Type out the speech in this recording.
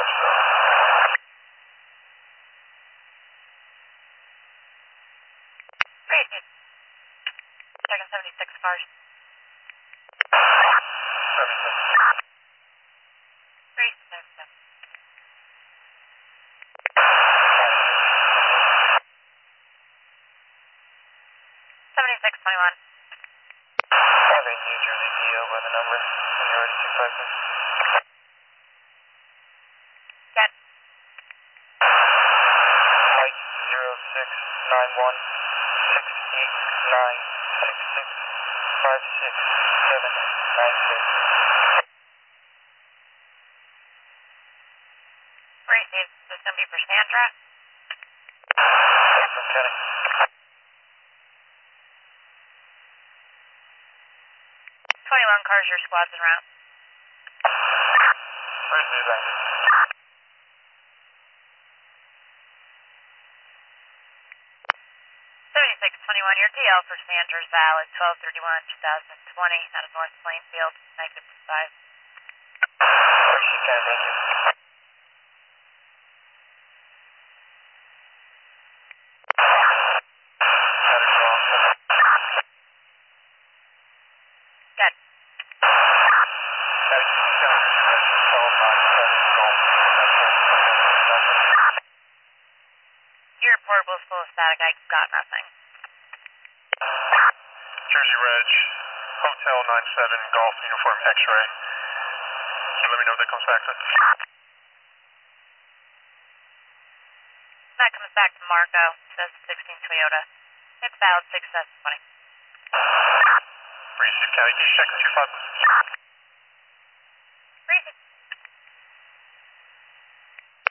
Roger that. Great. Checking 76 cars. 76. Great. 7621. I have a New Jersey PO by the number. When you're ready to type in. Get. Mike 0691 689 6656 Great. Is this going to be for Sandra? from Kenny. 21 cars, your squad's en route. Where's the event? 7621, your DL for Sandra's valid 12/31/2020 out of North Plainfield, -5. Appreciate it, Kenny. Thank you. Good. Your portable's full of static. I got nothing. Jersey Reg, Hotel 97, Golf Uniform X-Ray. Can you let me know if that comes back then? That comes back to Marco. Says 16 Toyota. It's valid 6/7/20. Received, County. Can you check the 25?